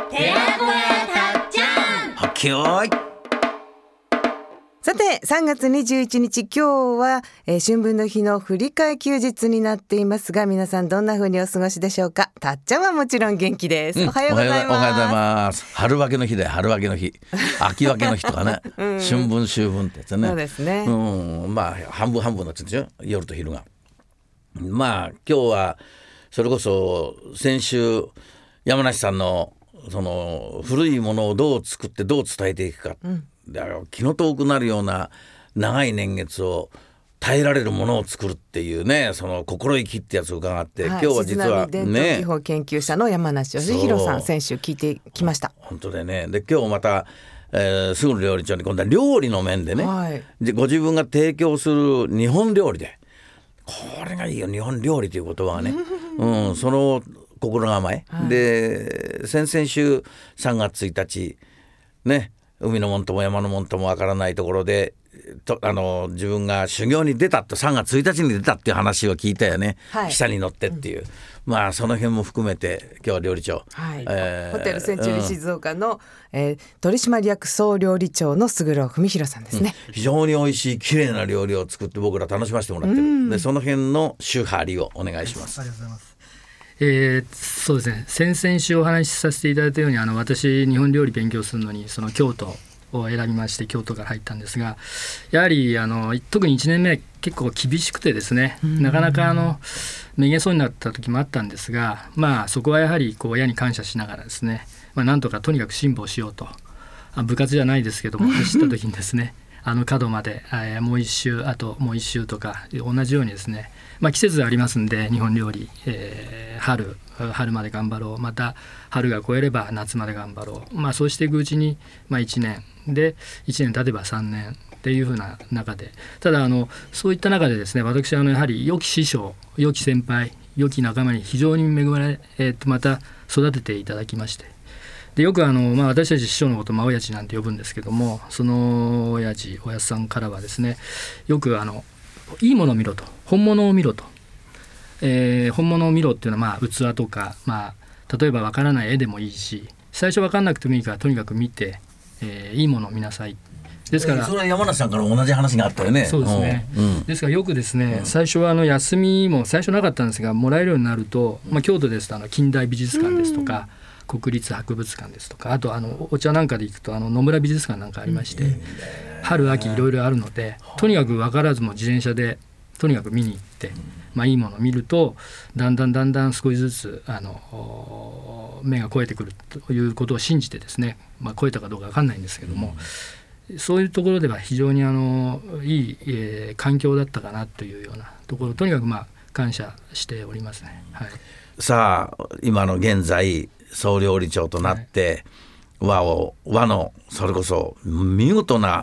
寺子屋たっちゃん。 はっけよーい。 さて3月21日今日は、春分の日の振り替え休日になっていますが、皆さんどんな風にお過ごしでしょうか。たっちゃんはもちろん元気です、おはようございます。 おはようございます。春分けの日で春分けの日秋分けの日とかね、春分秋分ってやつね。 そうですね、 まあ半分半分のって言うんですよ、夜と昼が。まあ今日はそれこそ先週山梨さんのその古いものをどう作ってどう伝えていくか、気の遠くなるような長い年月を耐えられるものを作るっていうね、その心意気ってやつを伺って、今日は実は静波伝統技法研究者の山梨義弘さん、先週聞いてきました。 本当でね。で今日また、すぐ料理長に今度は料理の面でね、でご自分が提供する日本料理で、これがいいよ日本料理という言葉はね、その心構え、で先々週3月1日ね、海のもんとも山のもんともわからないところで自分が修行に出たと、3月1日に出たっていう話を聞いたよね、汽車に乗ってっていう、まあその辺も含めて今日は料理長、 ホテルセンチュリー静岡の、取締役総料理長の勝呂文弘さんですね、 非常に美味しい綺麗な料理を作って僕ら楽しませてもらってる、でその辺の手張りをお願いします。 ありがとうございます。そうですね、先々週お話しさせていただいたように私日本料理勉強するのにその京都を選びまして、京都から入ったんですが、やはり特に1年目結構厳しくてですね、なかなかめげそうになった時もあったんですが、まあそこはやはり親に感謝しながらですね、なんとかとにかく辛抱しようと、部活じゃないですけども走った時にですね角まで、もう一周あともう一周とか同じようにですね、季節がありますんで日本料理、春まで頑張ろう、また春が越えれば夏まで頑張ろう、そうしていくうちに、1年で1年経てば3年っていう風な中で、ただそういった中でですね、私はやはり良き師匠良き先輩良き仲間に非常に恵まれ、また育てていただきまして、でよく私たち師匠のこと親父なんて呼ぶんですけども、その親父さんからはですね、よくいいものを見ろと、本物を見ろと、本物を見ろっていうのは器とか、例えば分からない絵でもいいし、最初分からなくてもいいからとにかく見て、いいものを見なさい。ですからそれは山梨さんから同じ話があったよね。 そうですね、ですからよくですね、最初は休みも最初なかったんですが、もらえるようになると、京都ですと近代美術館ですとか、国立博物館ですとか、あとお茶なんかで行くと野村美術館なんかありまして、春秋いろいろあるので、とにかく分からずも自転車でとにかく見に行って、いいものを見るとだんだん少しずつ目が肥えてくるということを信じてですね、肥えたかどうか分かんないんですけども、そういうところでは非常にいい、環境だったかなというようなところをとにかく感謝しておりますね。 さあ今の現在総料理長となって、和のそれこそ見事な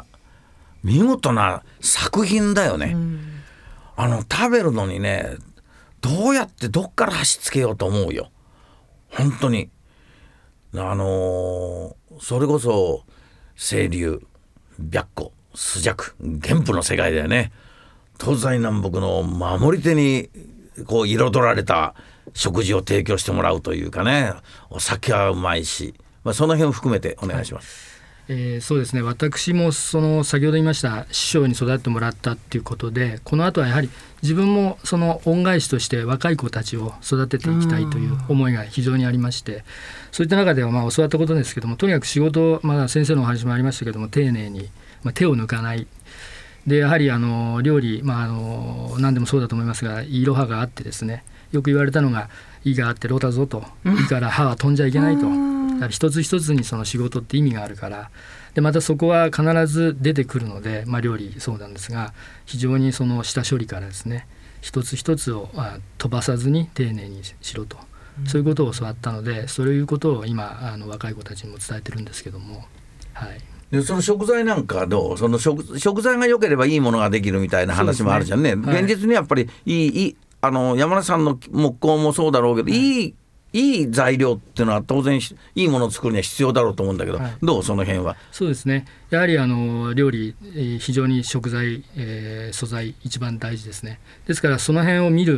作品だよね。食べるのにね、どうやってどっから箸つけようと思うよ本当に。それこそ清流白虎朱雀元符の世界だよね。東西南北の守り手に彩られた食事を提供してもらうというかね、お酒はうまいし、その辺を含めてお願いします。 そうですね、私も先ほど言いました師匠に育ってもらったっていうことで、この後はやはり自分もその恩返しとして若い子たちを育てていきたいという思いが非常にありまして、そういった中では教わったことですけども、とにかく仕事、先生のお話もありましたけども、丁寧に、手を抜かないで、やはり料理、何でもそうだと思いますが、いろはがあってですね、よく言われたのが「いがあってろだぞ」と「い」から「は」は飛んじゃいけないと。一つ一つにその仕事って意味があるから、でまたそこは必ず出てくるので、料理そうなんですが、非常にその下処理からですね、一つ一つを飛ばさずに丁寧にしろと、そういうことを教わったので、そういうことを今若い子たちにも伝えてるんですけども、 でその食材なんかどう、その 食材が良ければいいものができるみたいな話もあるじゃんね。現実にやっぱりいい山田さんの木工もそうだろうけど、いい材料っていうのは当然いいものを作るには必要だろうと思うんだけど、どうその辺は。 そうですね、やはり料理、非常に食材、素材一番大事ですね。ですからその辺を見る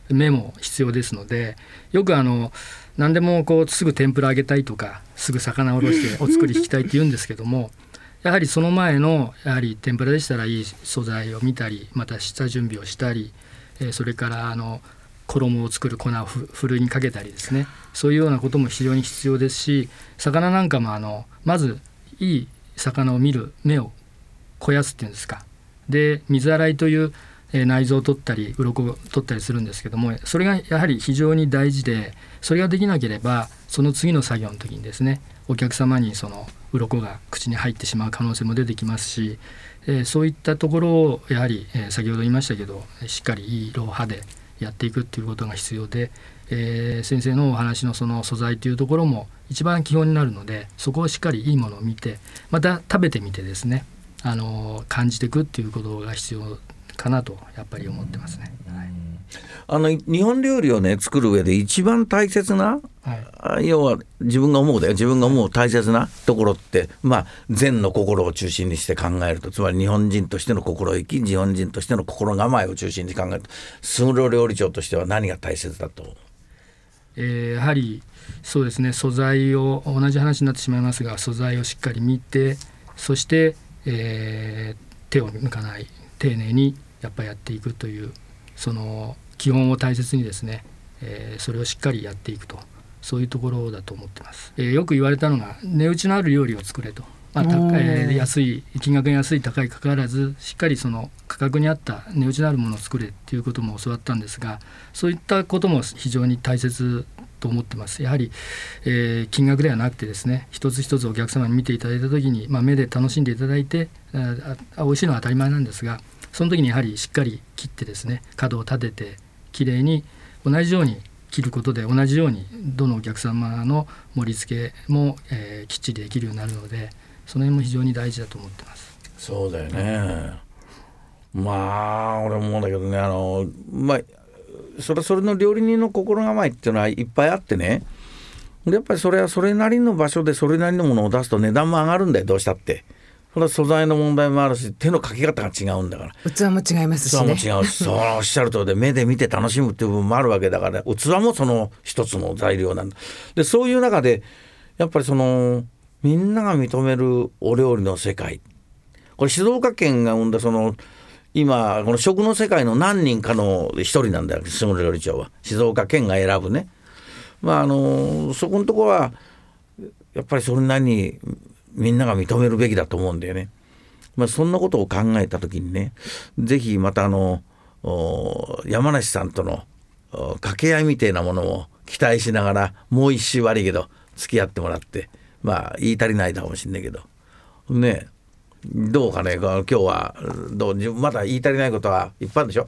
目も必要ですので、よく何でもこうすぐ天ぷら揚げたいとかすぐ魚をおろしてお作り引きたいって言うんですけども、やはりその前のやはり天ぷらでしたらいい素材を見たり、また下準備をしたり、それから衣を作る粉をふるいにかけたりですね、そういうようなことも非常に必要ですし、魚なんかもまずいい魚を見る目を肥やすっていうんですか、で水洗いという内臓を取ったり鱗を取ったりするんですけども、それがやはり非常に大事で、それができなければその次の作業の時にですね、お客様にその鱗が口に入ってしまう可能性も出てきますし、そういったところをやはり、先ほど言いましたけど、しっかりいい色刃でやっていくっていうことが必要で、先生のお話のその素材というところも一番基本になるので、そこをしっかりいいものを見て、また食べてみてですね、感じていくっていうことが必要かなとやっぱり思ってますね。 日本料理をね作る上で一番大切な、要は自分が思う大切なところって、善の心を中心にして考えると、つまり日本人としての心意気、日本人としての心構えを中心に考えると、優料理長としては何が大切だと？ やはりそうですね、素材を、同じ話になってしまいますが、素材をしっかり見て、そして、手を抜かない丁寧にやっぱりやっていくという、その基本を大切にですね、それをしっかりやっていくと、そういうところだと思ってます。よく言われたのが、値打ちのある料理を作れと、安い金額が安い高いかかわらず、しっかりその価格に合った値打ちのあるものを作れっていうことも教わったんですが、そういったことも非常に大切と思ってます。やはり、金額ではなくてですね、一つ一つお客様に見ていただいた時に、目で楽しんでいただいて、美味しいのは当たり前なんですが、その時にやはりしっかり切ってですね、角を立ててきれいに同じように切ることで、同じようにどのお客様の盛り付けも、きっちりできるようになるので、その辺も非常に大事だと思ってます。 そうだよね。俺も思うんだけどね、それの料理人の心構えっていうのはいっぱいあってね、やっぱりそれはそれなりの場所でそれなりのものを出すと値段も上がるんだよ、どうしたって。それは素材の問題もあるし、手のかけ方が違うんだから、 器も違いますしね。 器も違うし、そうおっしゃるとおりで、目で見て楽しむっていう部分もあるわけだから、器もその一つの材料なんだ。でそういう中でやっぱりみんなが認めるお料理の世界、これ静岡県が生んだ今この食の世界の何人かの一人なんだよ、優料理長は。静岡県が選ぶね、そこのところはやっぱりそれなりにみんなが認めるべきだと思うんだよね。そんなことを考えた時にね、ぜひまた山梨さんとの掛け合いみたいなものを期待しながら、もう一周悪いけど付き合ってもらって、言い足りないかもしれないけどね、どうかね、今日はまだ言い足りないことはいっぱいあるでしょ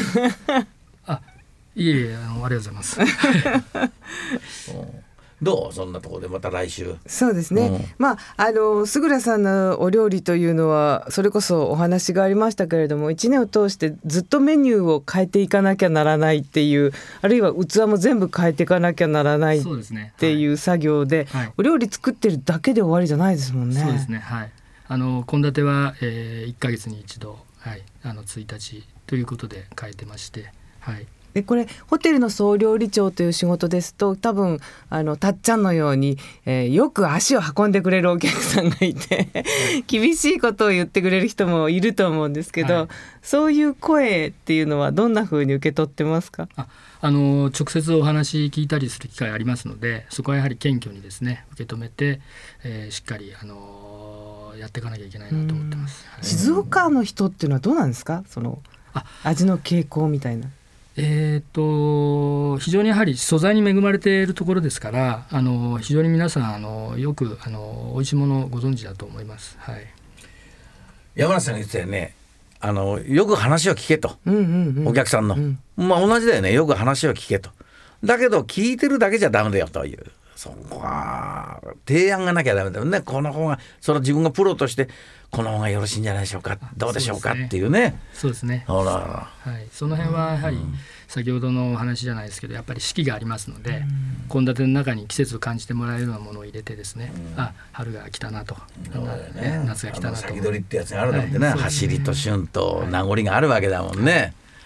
いえ、ありがとうございますどう、そんなところでまた来週。 そうですね、優良さんのお料理というのはそれこそお話がありましたけれども、1年を通してずっとメニューを変えていかなきゃならないっていう、あるいは器も全部変えていかなきゃならないっていう作業で、お料理作ってるだけで終わりじゃないですもんね。 そうですね、献立は、1ヶ月に一度、1日ということで変えてまして、 でこれホテルの総料理長という仕事ですと、多分たっちゃんのように、よく足を運んでくれるお客さんがいて厳しいことを言ってくれる人もいると思うんですけど、そういう声っていうのはどんな風に受け取ってますか？ 直接お話聞いたりする機会ありますので、そこはやはり謙虚にですね受け止めて、しっかりやっていかなきゃいけないなと思ってます。 静岡の人っていうのはどうなんですか、その味の傾向みたいな。 非常にやはり素材に恵まれているところですから、非常に皆さんよく美味しいものをご存知だと思います。 山梨さんが言ってたよね、よく話を聞けと、お客さんの、同じだよね、よく話を聞けと。だけど聞いてるだけじゃダメだよという、そこは提案がなきゃダメだよね。この方が、それは自分がプロとしてこの方がよろしいんじゃないでしょうか、どうでしょうかっていうね。 そうですね、その辺はやはり先ほどのお話じゃないですけど、やっぱり四季がありますので、献立の中に季節を感じてもらえるようなものを入れてですね、春が来たなと、夏が来たなと、 先取りってやつがあるのでね、走りと旬と名残があるわけだもんね。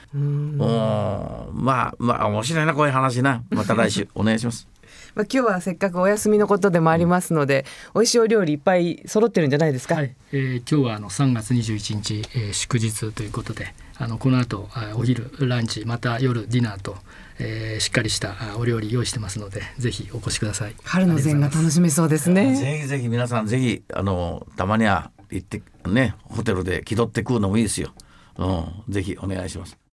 まあ面白いなこういう話な。また来週お願いします。 今日はせっかくお休みのことでもありますので、美味しいお料理いっぱい揃ってるんじゃないですか。 はい、今日は3月21日、祝日ということで、この後お昼ランチまた夜ディナーと、しっかりしたお料理用意してますので、ぜひお越しください。 春の膳が楽しめそうですね。 ぜひぜひ皆さんぜひたまには行ってね、ホテルで気取って食うのもいいですよ。ぜひお願いします。